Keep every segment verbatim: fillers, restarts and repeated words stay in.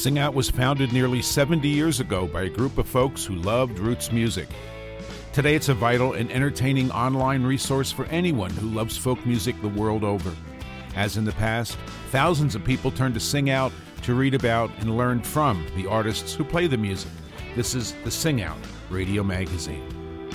Sing Out was founded nearly seventy years ago by a group of folks who loved roots music. Today it's a vital and entertaining online resource for anyone who loves folk music the world over. As in the past, thousands of people turn to Sing Out to read about and learn from the artists who play the music. This is the Sing Out Radio Magazine.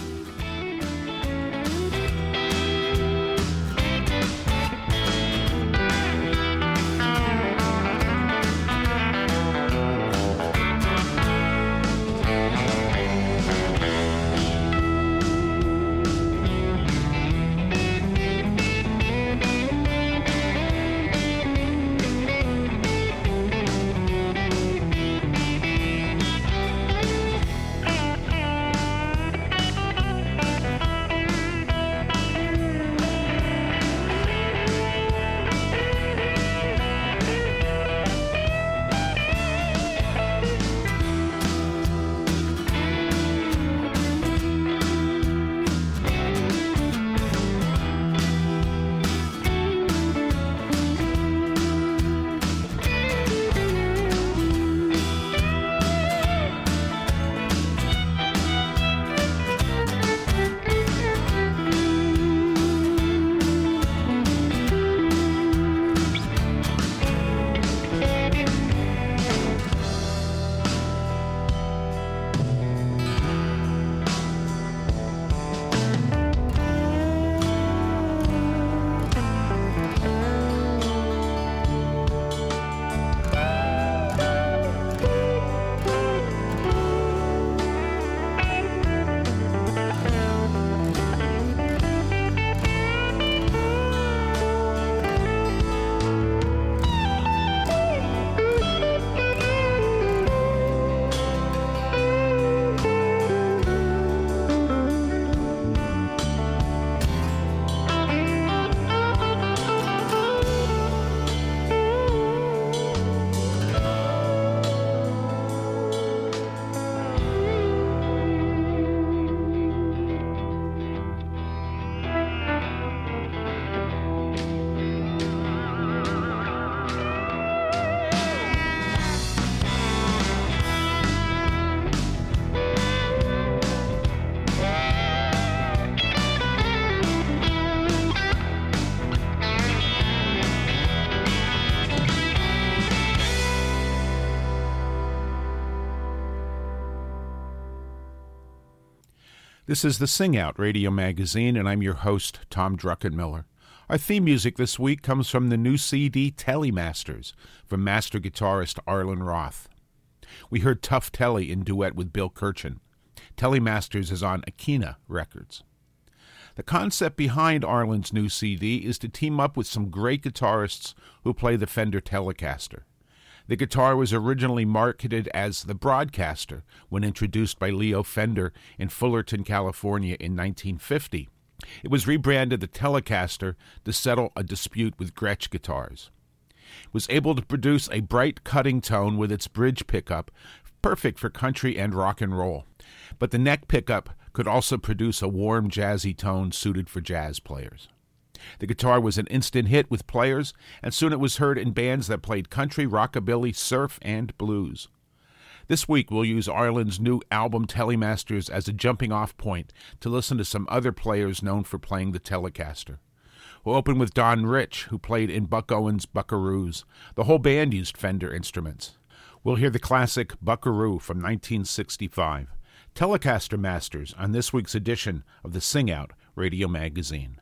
This is the Sing Out Radio Magazine, and I'm your host, Tom Druckenmiller. Our theme music this week comes from the new C D Telly-Masters from master guitarist Arlen Roth. We heard Tough Telly in duet with Bill Kirchen. Telly-Masters is on Akina Records. The concept behind Arlen's new C D is to team up with some great guitarists who play the Fender Telecaster. The guitar was originally marketed as the Broadcaster when introduced by Leo Fender in Fullerton, California in nineteen fifty. It was rebranded the Telecaster to settle a dispute with Gretsch guitars. It was able to produce a bright cutting tone with its bridge pickup, perfect for country and rock and roll. But the neck pickup could also produce a warm, jazzy tone suited for jazz players. The guitar was an instant hit with players, and soon it was heard in bands that played country, rockabilly, surf, and blues. This week we'll use Arlen's new album Telly-Masters as a jumping-off point to listen to some other players known for playing the Telecaster. We'll open with Don Rich, who played in Buck Owens' Buckaroos. The whole band used Fender instruments. We'll hear the classic Buckaroo from nineteen sixty-five. Telecaster Masters on this week's edition of the Sing Out Radio Magazine.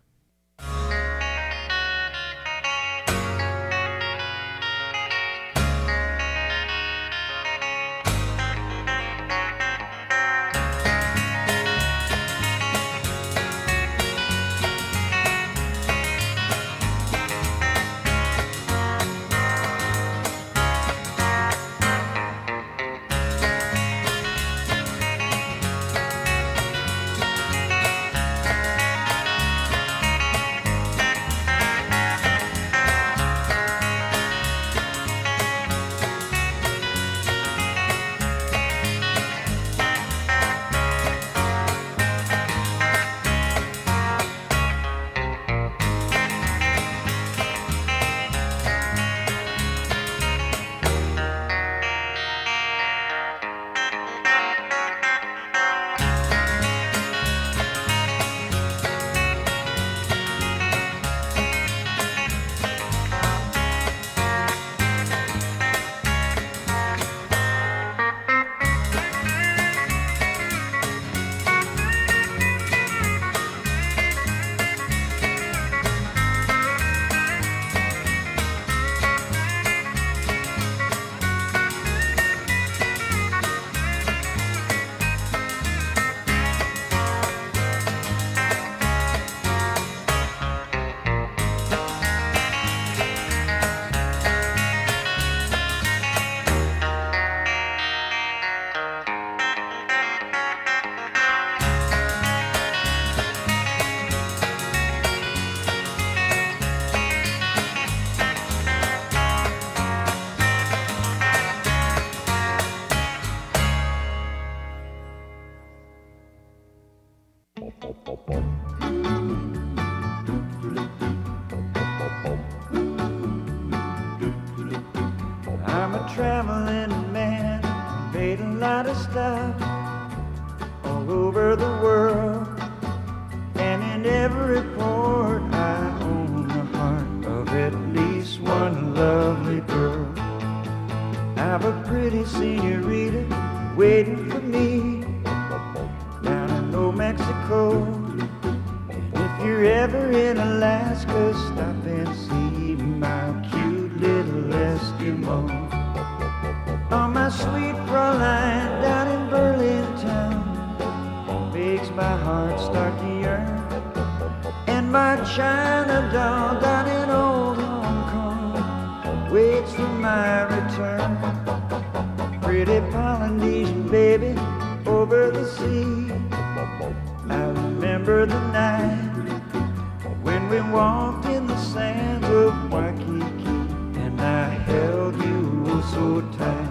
and every port I own the heart of at least one lovely girl. I've a pretty senorita waiting for me down in Old Mexico. If you're ever in Alaska, stop and see my cute little Eskimo. Oh, my sweet Fraulein down in Berlin town makes my heart start to yearn. And my China doll down in old Hong Kong waits for my return. Pretty Polynesian baby over the sea, I remember the night when we walked in the sands of Waikiki and I held you oh so tight.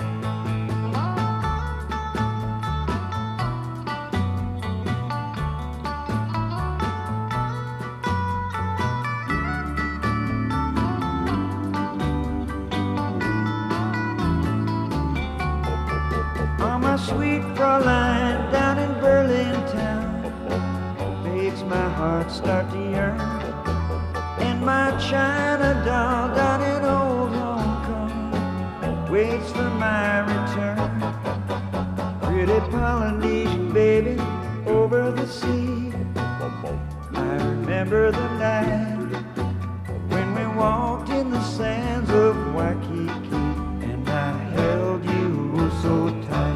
Oh, my sweet Fraulein down in Berlin town makes my heart start to yearn. And my China doll down in old Hong Kong waits for my return. Pretty Polynesian baby over the sea, I remember the night when we walked in the sands of Waikiki and I held you oh so tight.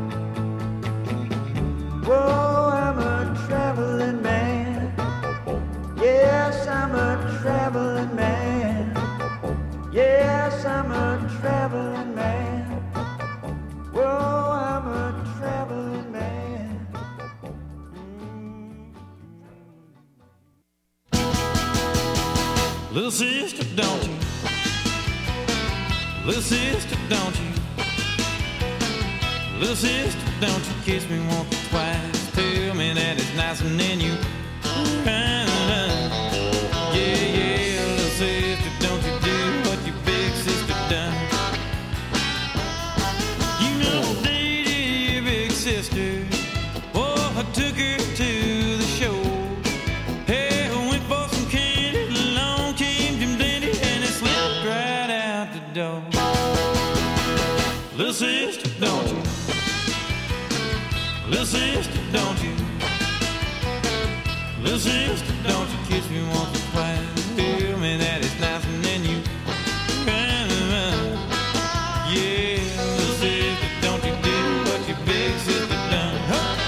Whoa, I'm a traveling man. Yes, I'm a traveling man. Yes, I'm a traveling man. Whoa, I'm a traveling man. Mm. Little sister, don't you? Little sister, don't you? Little sister, don't you kiss me once or twice. Tell me that it's nice and then you run, run. Yeah, yeah, little sister, don't you do what your big sister done. You know I dated your big sister. Oh, I took her to the show. Hey, I went for some candy. Along came Jim Dandy and it slipped right out the door. Little sister, don't you? Little sister, don't you? Little sister, don't you kiss me once or twice. Tell me that it's nice and then you run, run. Yeah, little sister, don't you do what your big sister done. Huh?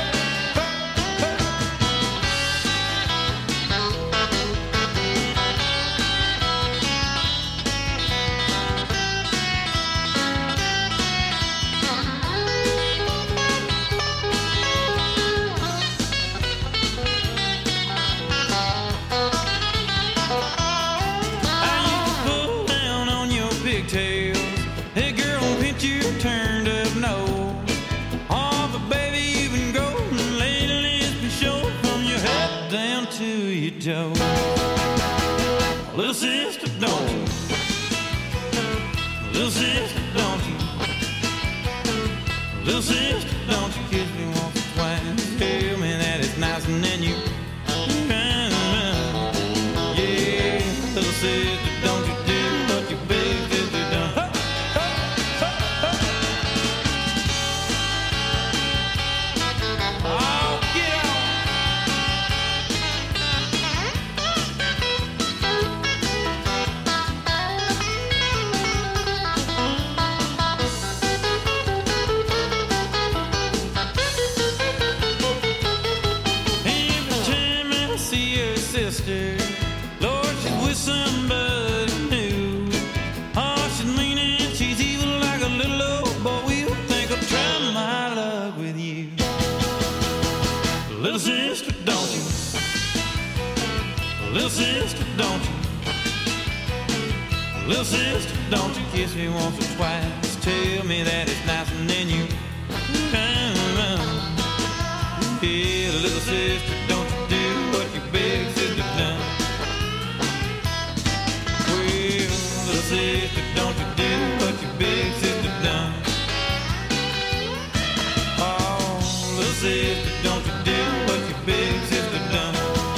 Joe. Little sister, don't you? Little sister, don't you? Little sister, don't you kiss me once or twice. Tell me that it's nice and then you run, run. Yeah, little sister, don't you do what your big sister done. Oh, get on. Sister, Lord, she's with somebody new. Oh, she's mean and she's evil like a little old boy. We'll think I'll try my luck with you. Little sister, don't you? Little sister, don't you? Little sister, don't you kiss me once or twice. Tell me that it's nice and then you run, run. Yeah, little sister, don't you do what your big sister done. Well, little sister, don't you do what your big sister done. Oh, little sister, don't you do what your big sister done.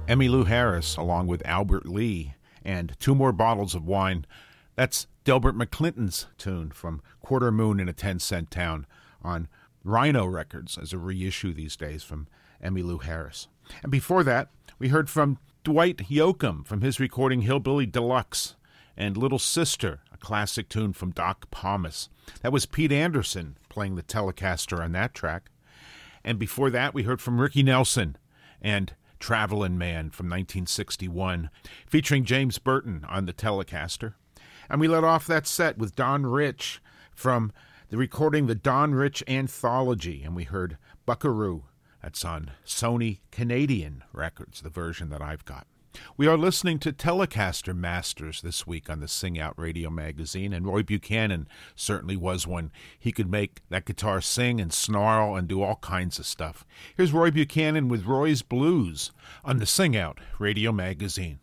Emmylou Harris, along with Albert Lee, and Two More Bottles of Wine. That's Delbert McClinton's tune from Quarter Moon in a Ten Cent Town on Rhino Records as a reissue these days from Emmylou Harris. And before that, we heard from Dwight Yoakam from his recording Hillbilly Deluxe and Little Sister, a classic tune from Doc Pomus. That was Pete Anderson playing the Telecaster on that track. And before that, we heard from Ricky Nelson and Travelin' Man from nineteen sixty-one, featuring James Burton on the Telecaster. And we let off that set with Don Rich from the recording The Don Rich Anthology, and we heard Buckaroo. That's on Sony Canadian Records, the version that I've got. We are listening to Telecaster Masters this week on the Sing Out Radio magazine, and Roy Buchanan certainly was one. He could make that guitar sing and snarl and do all kinds of stuff. Here's Roy Buchanan with Roy's Blues on the Sing Out Radio magazine.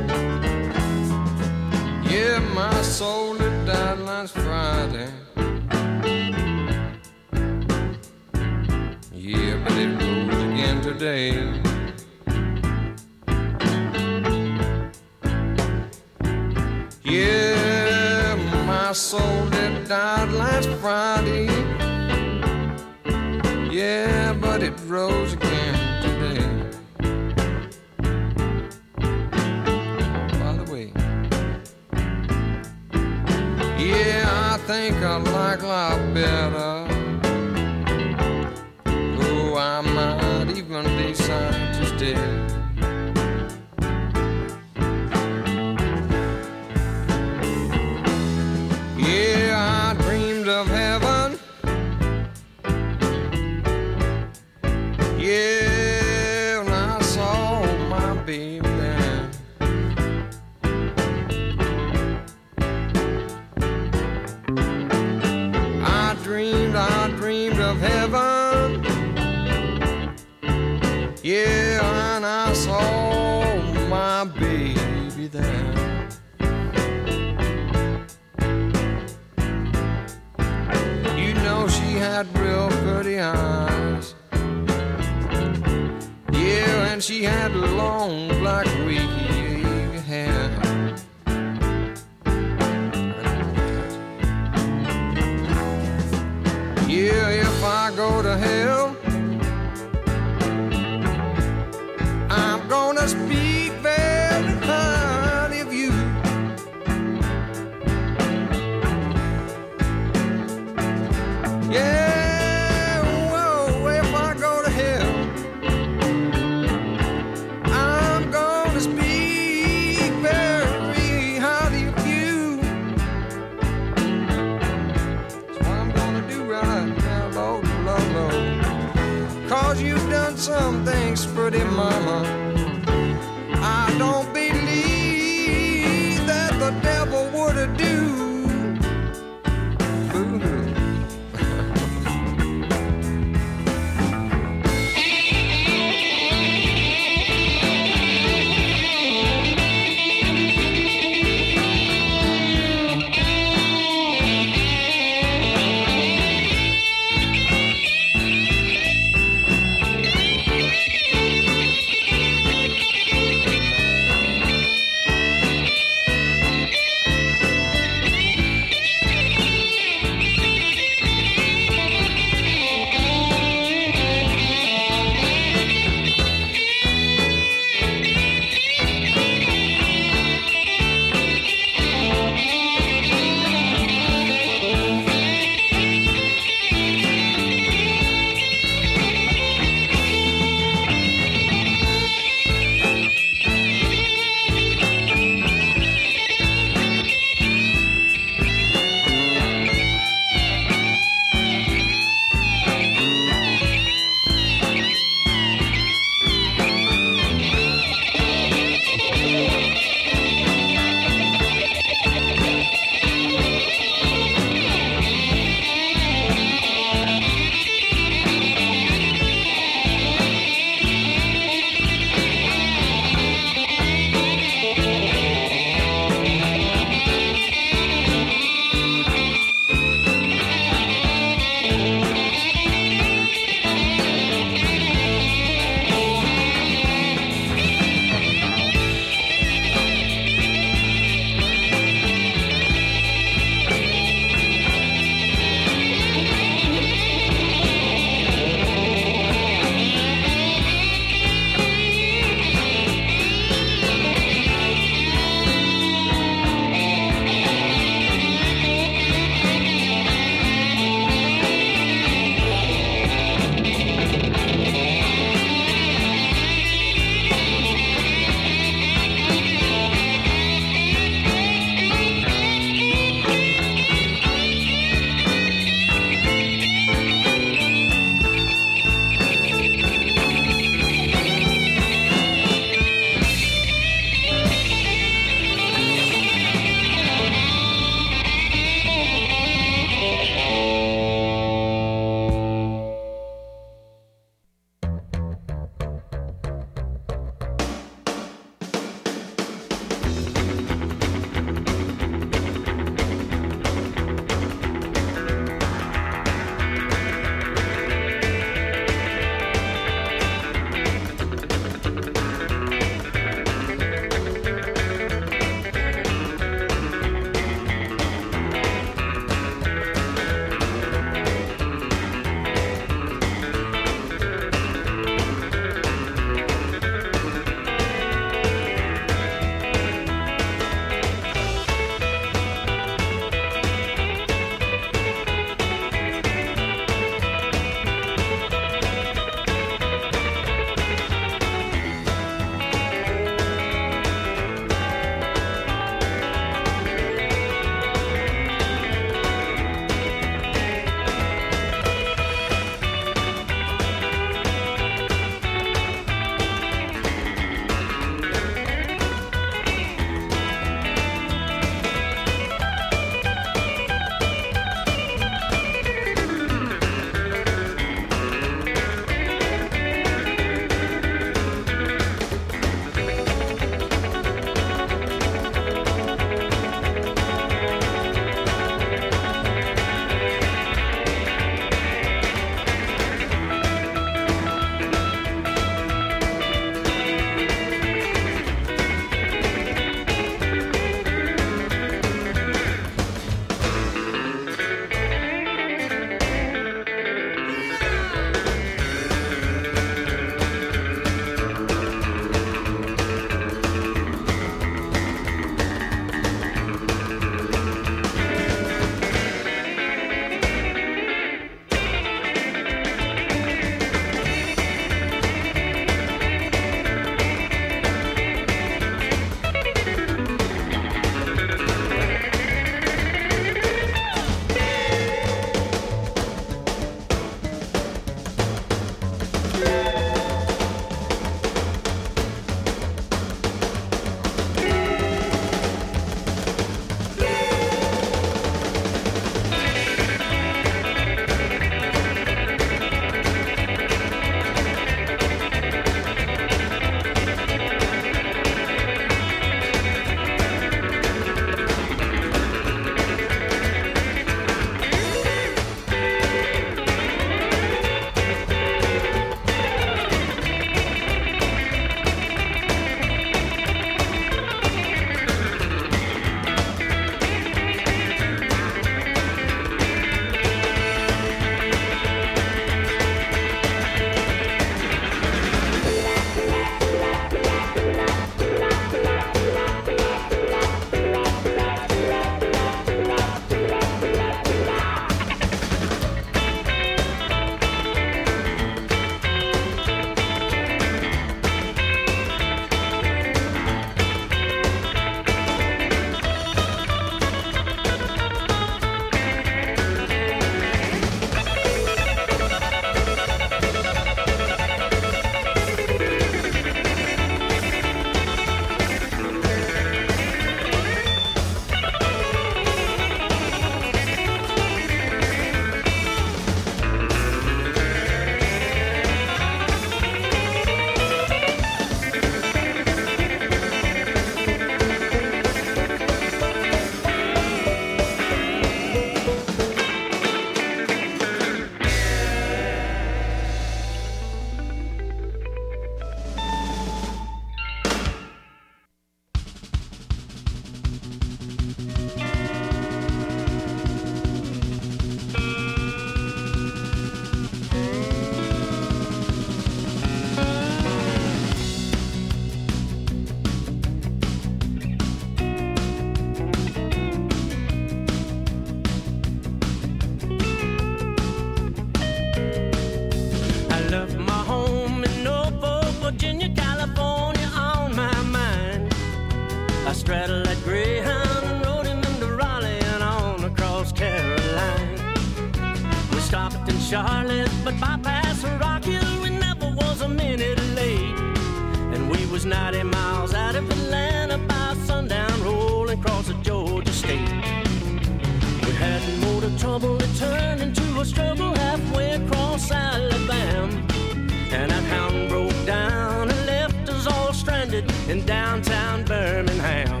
Charlotte, but bypass Rock Hill, we never was a minute late. And we was ninety miles out of Atlanta by sundown, rolling across the Georgia state. We had more to trouble, it turned into a struggle halfway across Alabama. And that hound broke down and left us all stranded in downtown Birmingham.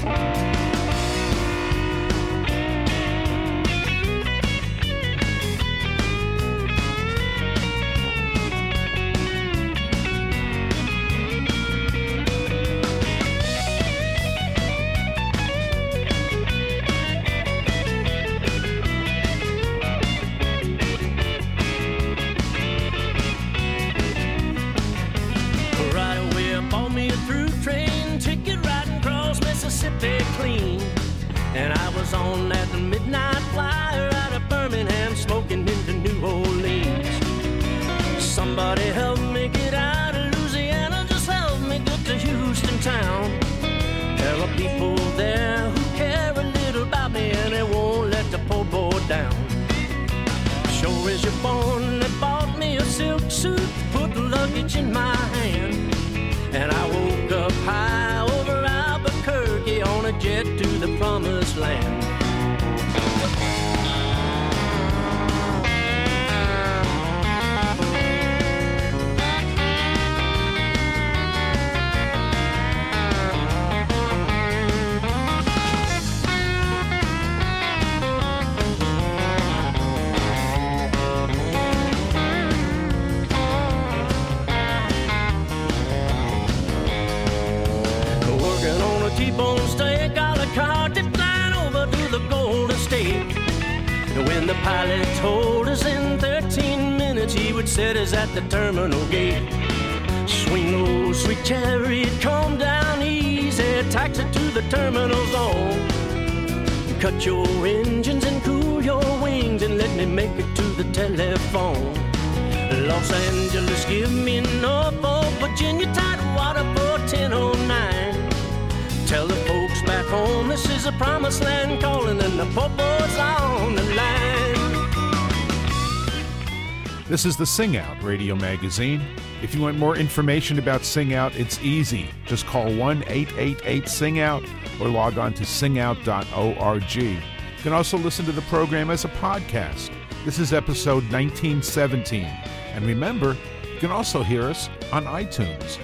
Mississippi clean, and I was on that midnight flyer out of Birmingham, smoking into New Orleans. Somebody help me get out of Louisiana, just help me get to Houston town. There are people there who care a little about me, and they won't let the poor boy down. Sure as you're born, they bought me a silk suit, put luggage in my hand, and I woke up high over Albuquerque on a jet to the promised land. T-bone steak, a la carte, flying over to the Golden State. And when the pilot told us in thirteen minutes he would set us at the terminal gate. Swing low, sweet chariot, come down easy, taxi to the terminal zone. Cut your engines and cool your wings and let me make it to the telephone. Los Angeles, give me Norfolk, Virginia, Tidewater for ten oh nine. Tell the folks back home this is a promised land calling and the popo's on the line. This is the Sing Out radio magazine. If you want more information about Sing Out, it's easy. Just call one eight eight eight sing out or log on to sing out dot org. You can also listen to the program as a podcast. This is episode nineteen seventeen. And remember, you can also hear us on iTunes.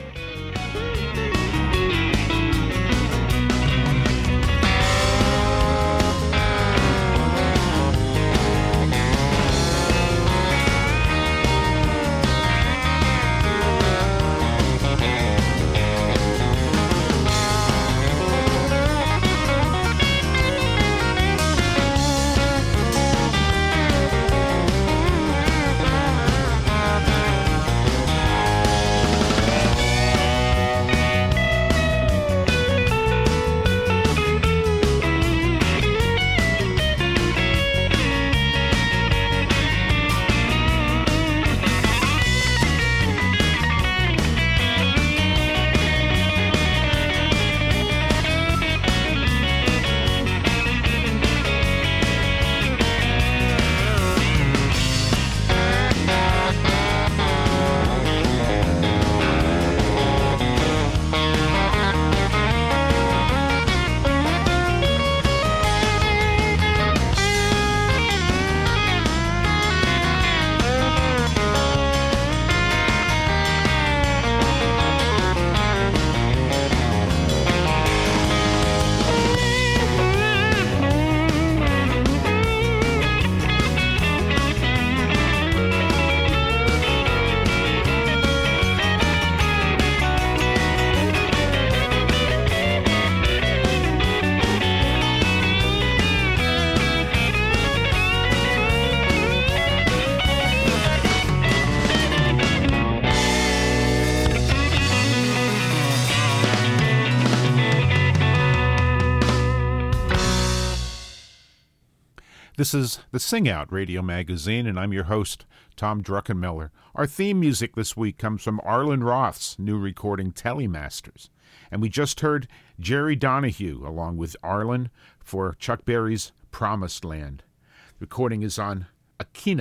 This is the Sing Out radio magazine, and I'm your host, Tom Druckenmiller. Our theme music this week comes from Arlen Roth's new recording, Telemasters. And we just heard Jerry Donahue, along with Arlen, for Chuck Berry's Promised Land. The recording is on Akina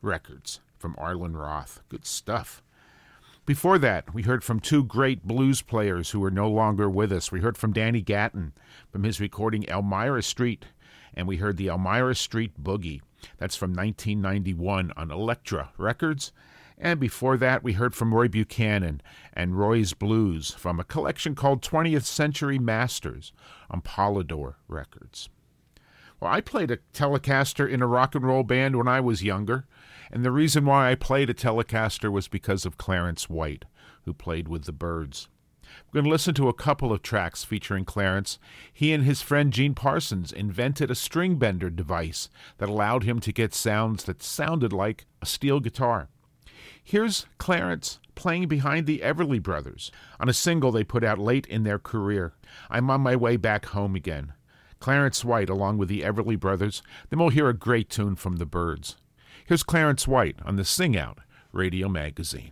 Records from Arlen Roth. Good stuff. Before that, we heard from two great blues players who are no longer with us. We heard from Danny Gatton from his recording Elmira Street, and we heard the Elmira Street Boogie. That's from nineteen ninety-one on Elektra Records. And before that, we heard from Roy Buchanan and Roy's Blues from a collection called twentieth Century Masters on Polydor Records. Well, I played a Telecaster in a rock and roll band when I was younger, and the reason why I played a Telecaster was because of Clarence White, who played with the Byrds. We're going to listen to a couple of tracks featuring Clarence. He and his friend Gene Parsons invented a string bender device that allowed him to get sounds that sounded like a steel guitar. Here's Clarence playing behind the Everly Brothers on a single they put out late in their career, I'm on My Way Back Home Again. Clarence White along with the Everly Brothers. Then we'll hear a great tune from the Byrds. Here's Clarence White on the Sing Out Radio Magazine.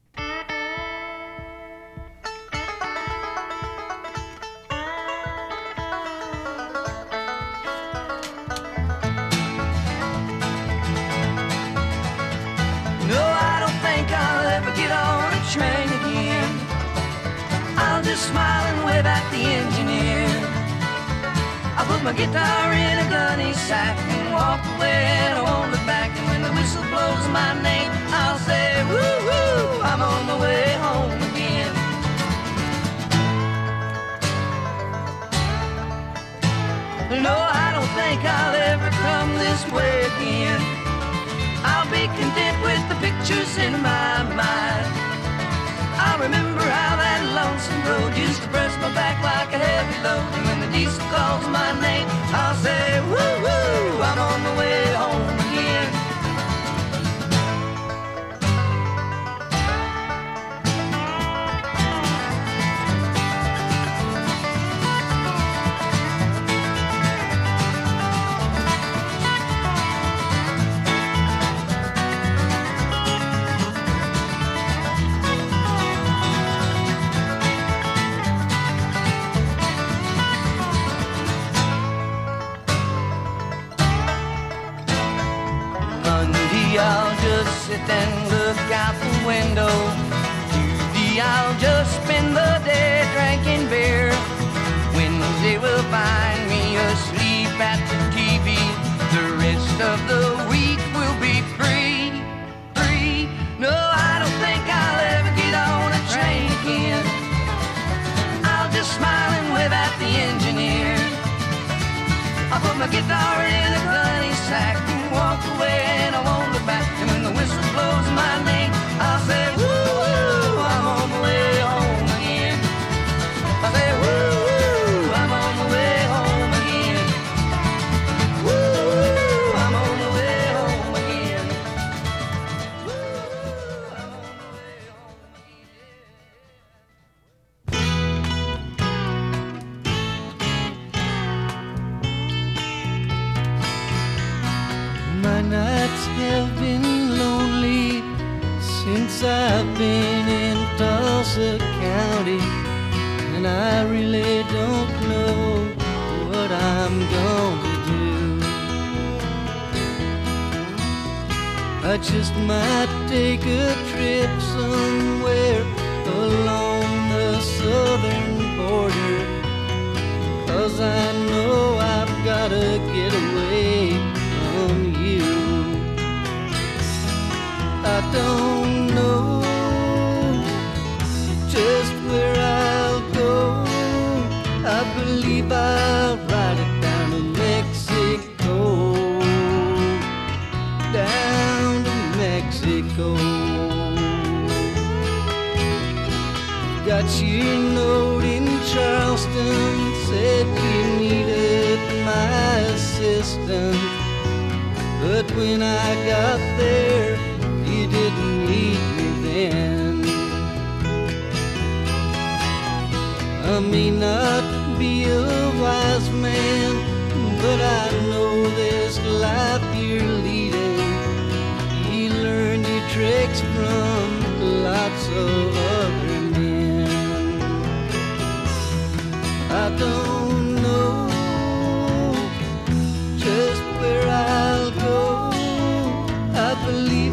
Train again. I'll just smile and wave at the engineer. I'll put my guitar in a gunny sack and walk away and I won't look back. And when the whistle blows my name, I'll say, woo woo, I'm on my way home again. No, I don't think I'll ever come this way again. I'll be content with the pictures in my mind. I remember how that lonesome road used to press my back like a heavy load. And when the diesel calls my name, I'll say, woo woo, I'm on my way home again. I'll just sit and look out the window. Tuesday I'll just spend the day drinking beer. Wednesday will find me asleep at the T V. The rest of the week will be free, free. No, I don't think I'll ever get on a train again. I'll just smile and wave at the engineer. I'll put my guitar in a gunny sack and walk away and I won't look back. And when the whistle blows my name, I'll say, woo woo, I'm on my way home again. I'll say, woo woo, I'm on my way home again. Woo woo, I'm on my way home again. Woo woo, I'm on my way home again. My nights have been lonely since I've been in Tulsa County, and I really don't know what I'm gonna do. I just might take a trip somewhere along the southern border, 'cause I know I've gotta get away from you. I don't know just where I'll go. I believe I'll ride it down to Mexico, down to Mexico. Got your note in Charleston, said you needed my assistance, but when I got there, you didn't need me then. I may not be a wise man, but I know this life you're leading. You learned your tricks from lots of other men. I don't know just where I'll go. I believe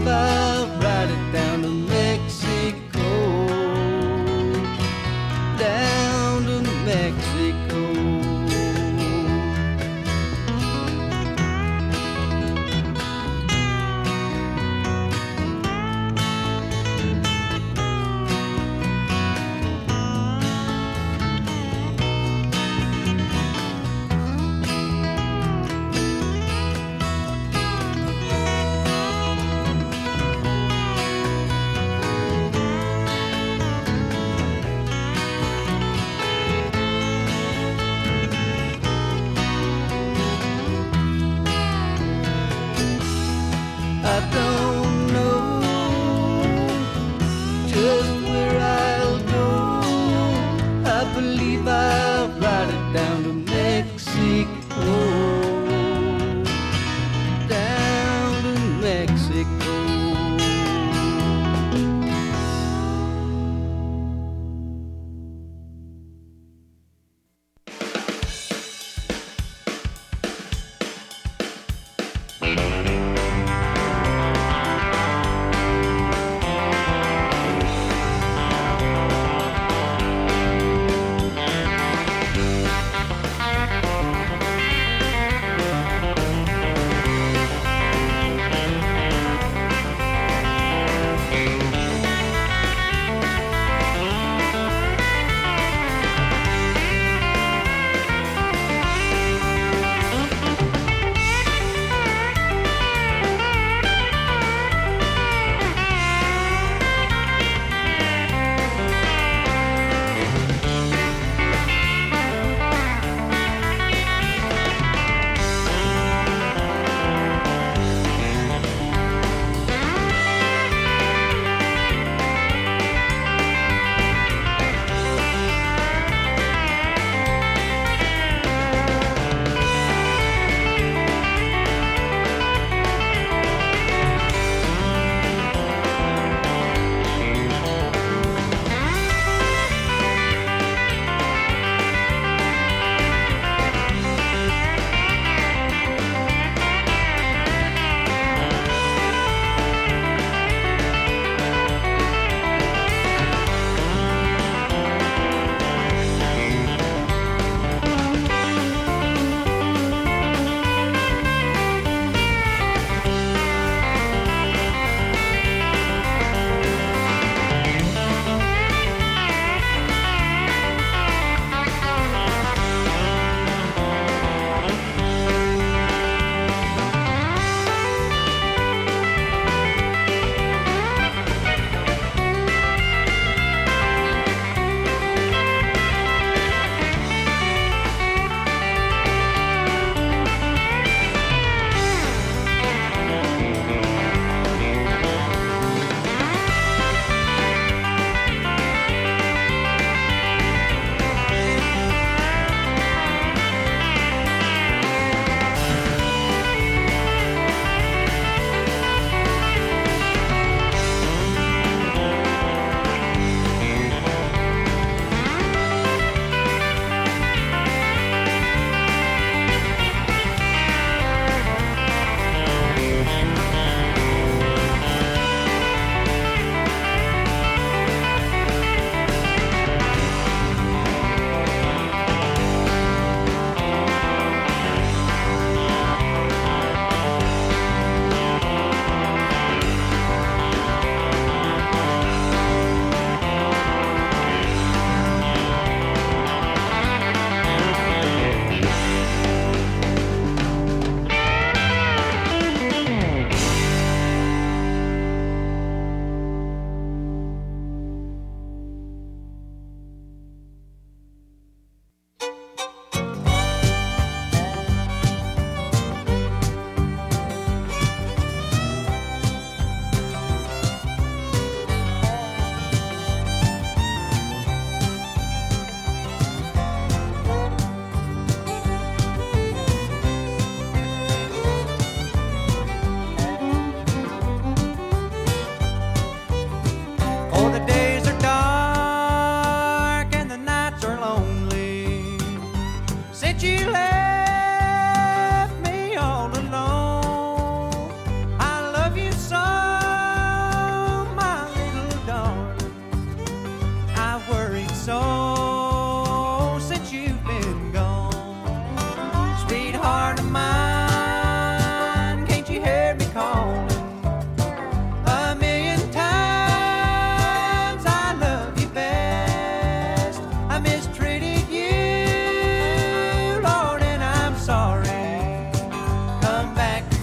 so since you've been gone. Sweetheart of mine, can't you hear me calling? A million times I love you best. I mistreated you, Lord, and I'm sorry. Come back to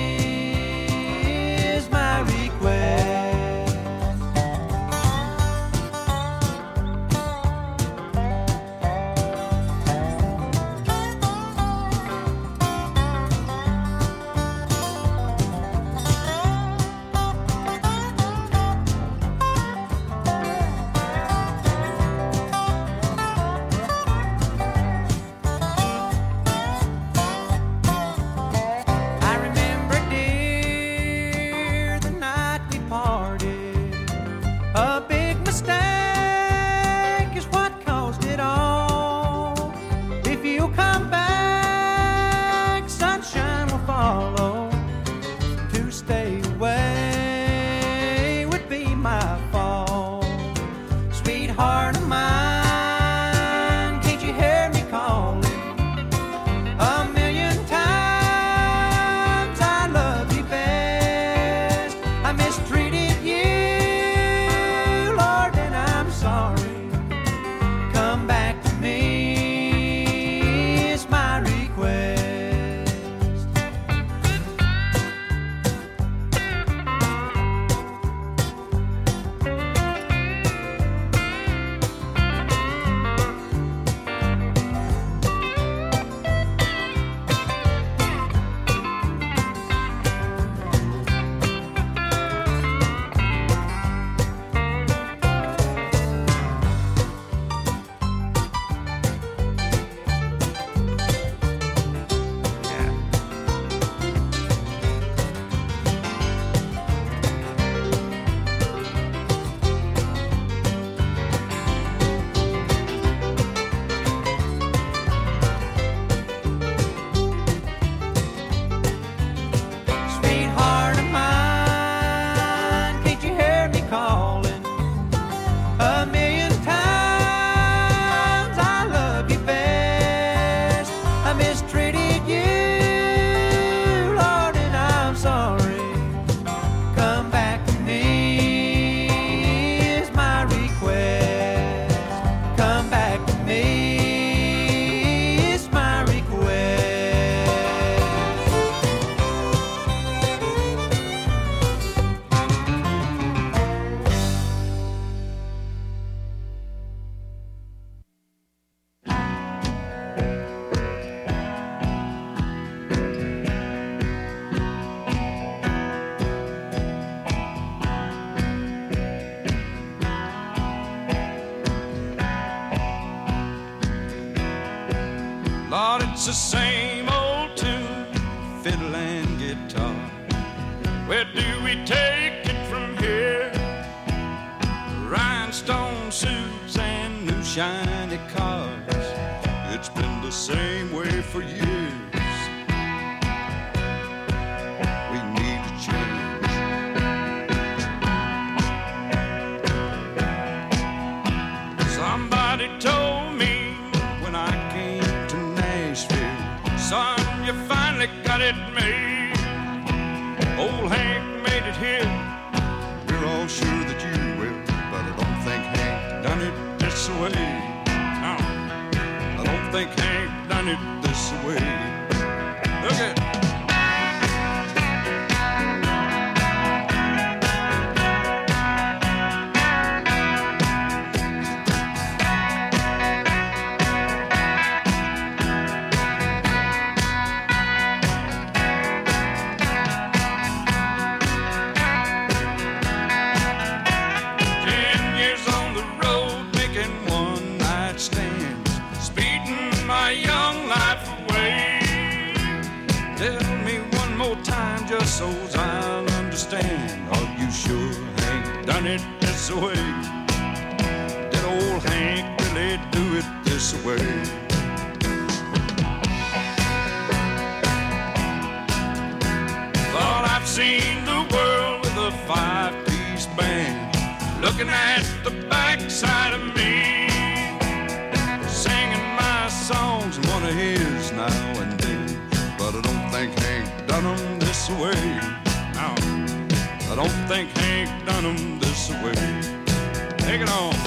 me is my request. I remember, dear, the night we parted. A big mistake is what caused it all. If you come back, sunshine will follow. To stay away would be my fault. Sweetheart of mine, can't you hear me calling? A million times I love you best. I mistreated you, Lord, and I'm sorry. Come back to me is my request. Sweetheart of mine, can't you hear me calling? A million times I love you best. I mistreated you, Lord, and I'm sorry. Come back to me is my request. Come back to me is my request. Lord, it's the same old tune, fiddle and guitar. Where do we take it from here? Rhinestone suits and new shiny cars. It's been the same way for years. We need a change. Somebody told me when I came to Nashville, son, you finally got it made. Old Hank made it here. We're all sure that you will, but I don't think Hank done it this way. No, I don't think Hank done it this way. Look at ten years on the road, making one night stands, speeding my young life away. Tell me one more time, just so I'll understand. Are you sure Hank done it this way? Did old Hank really do it this way? Thought I've seen the world with a five-piece band, looking at the backside of me. I don't think Hank done 'em this way. Take it on.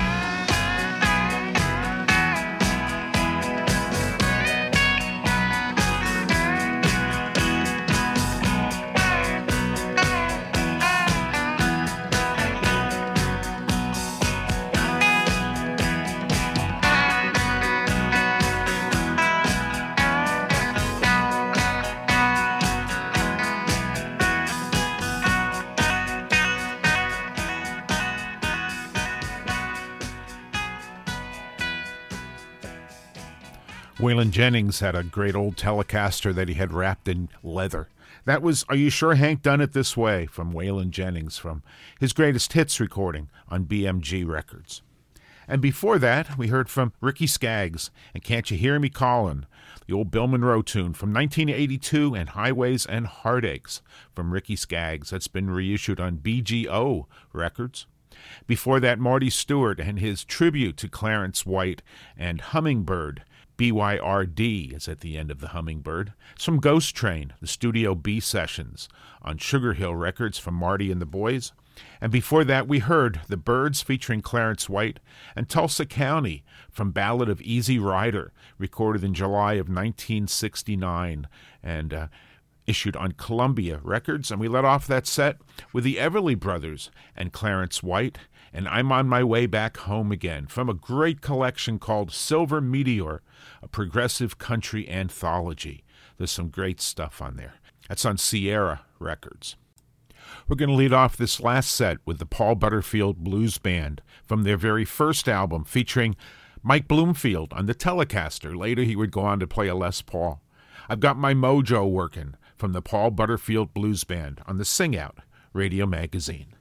Waylon Jennings had a great old Telecaster that he had wrapped in leather. That was Are You Sure Hank Done It This Way from Waylon Jennings from his greatest hits recording on B M G Records. And before that, we heard from Ricky Skaggs and Can't You Hear Me Callin', the old Bill Monroe tune from nineteen eighty-two, and Highways and Heartaches from Ricky Skaggs. That's been reissued on B G O Records. Before that, Marty Stewart and his tribute to Clarence White and Hummingbird. B Y R D is at the end of the Hummingbird. It's from Ghost Train, the Studio B sessions on Sugar Hill Records from Marty and the Boys. And before that, we heard The Byrds featuring Clarence White and Tulsa County from Ballad of Easy Rider, recorded in July of nineteen sixty-nine and uh, issued on Columbia Records. And we let off that set with the Everly Brothers and Clarence White and I'm on My Way Back Home Again from a great collection called Silver Meteor, a progressive country anthology. There's some great stuff on there. That's on Sierra Records. We're going to lead off this last set with the Paul Butterfield Blues Band from their very first album, featuring Mike Bloomfield on the Telecaster. Later he would go on to play a Les Paul. I've Got My Mojo Working from the Paul Butterfield Blues Band on the Sing Out Radio Magazine.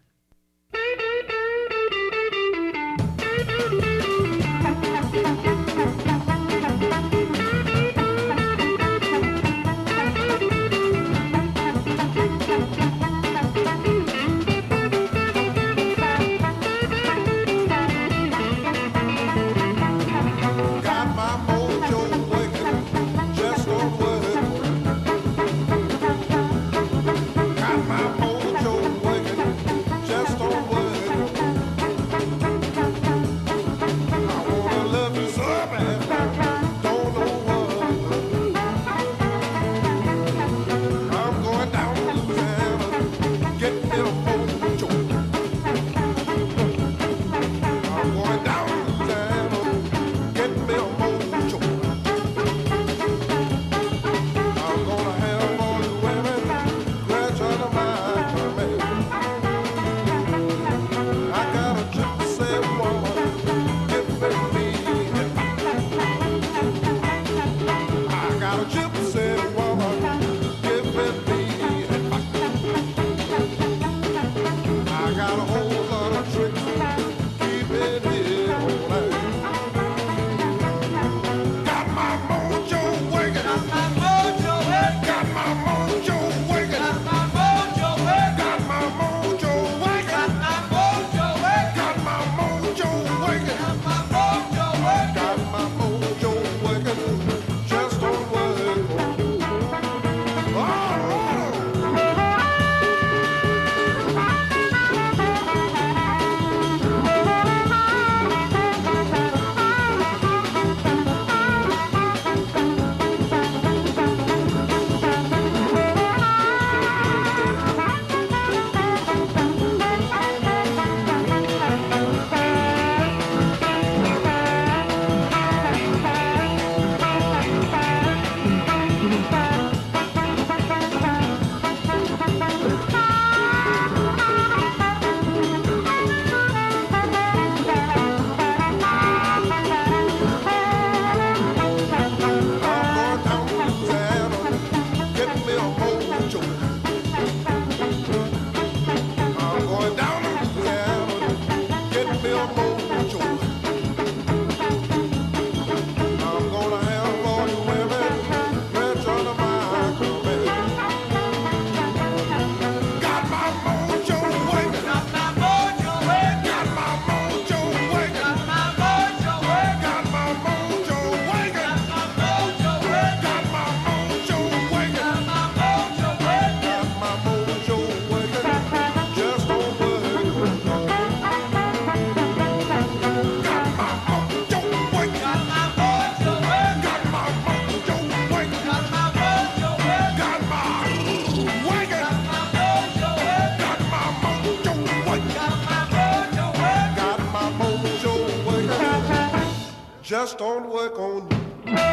Got my mojo working. just don't work on you.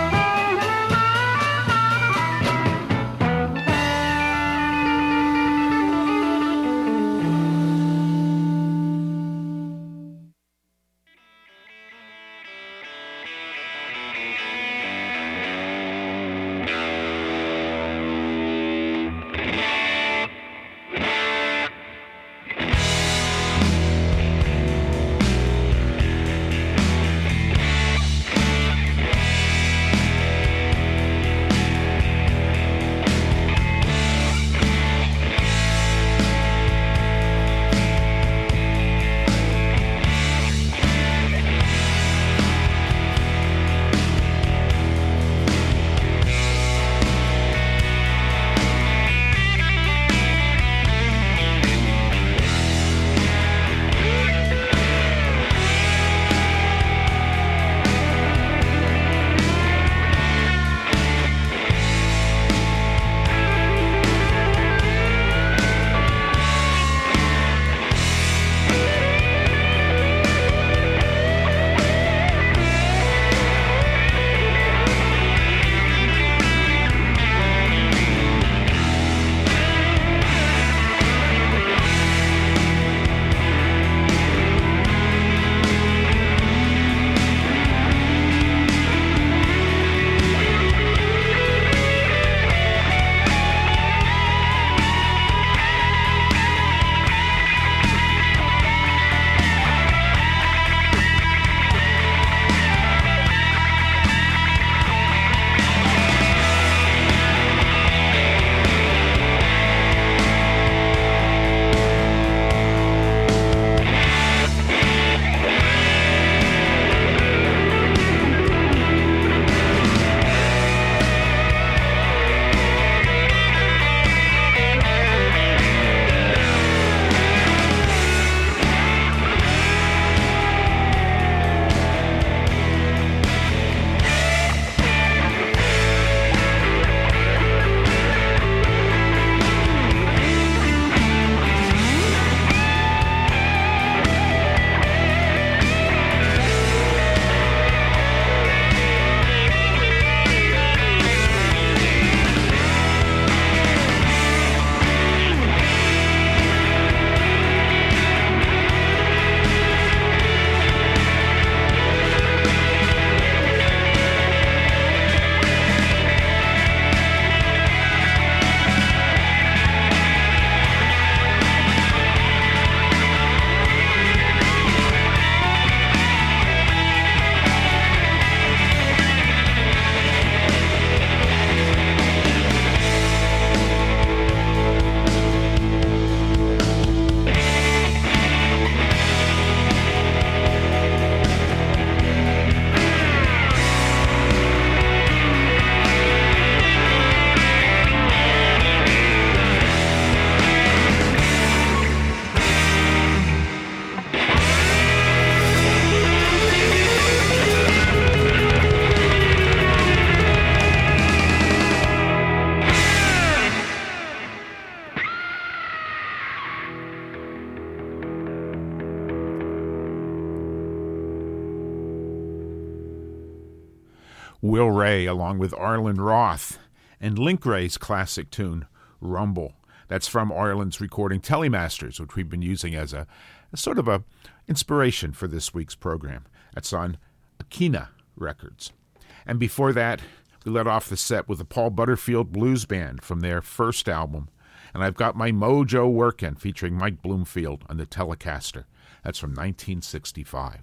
Will Ray along with Arlen Roth, and Link Wray's classic tune, Rumble. That's from Arlen's recording Telemasters, which we've been using as a, a sort of a inspiration for this week's program. That's on Akina Records. And before that, we let off the set with the Paul Butterfield Blues Band from their first album. And I've got my mojo working, featuring Mike Bloomfield on the Telecaster. That's from nineteen sixty-five.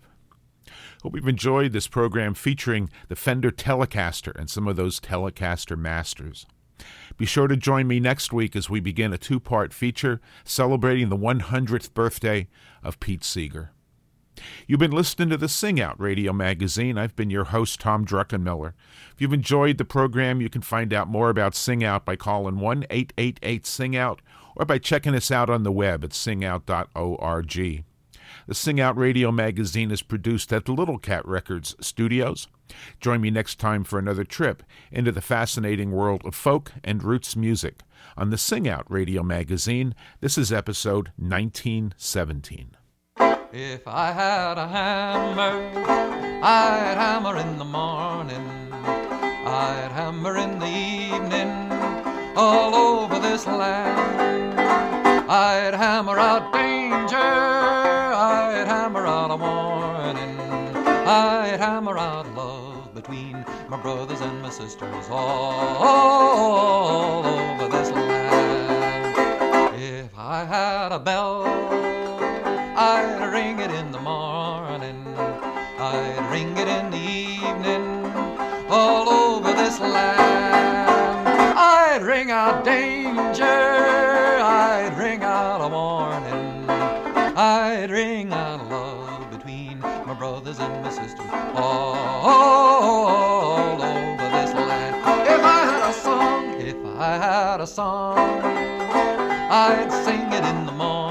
Hope you've enjoyed this program featuring the Fender Telecaster and some of those Telecaster masters. Be sure to join me next week as we begin a two-part feature celebrating the one hundredth birthday of Pete Seeger. You've been listening to the Sing Out Radio Magazine. I've been your host, Tom Druckenmiller. If you've enjoyed the program, you can find out more about Sing Out by calling one eight eight eight sing out or by checking us out on the web at sing out dot org. The Sing Out Radio Magazine is produced at the Little Cat Records studios. Join me next time for another trip into the fascinating world of folk and roots music on the Sing Out Radio Magazine. This is episode nineteen seventeen. If I had a hammer, I'd hammer in the morning, I'd hammer in the evening, all over this land. I'd hammer out danger, I'd hammer out a warning, I'd hammer out love between my brothers and my sisters all, all over this land. If I had a bell, I'd ring it in the morning, I'd ring it in the evening, all over this land. I'd ring out danger, I'd ring out a warning, I'd ring out love between my brothers and my sisters all, all over this land. If I had a song, if I had a song, I'd sing it in the morning,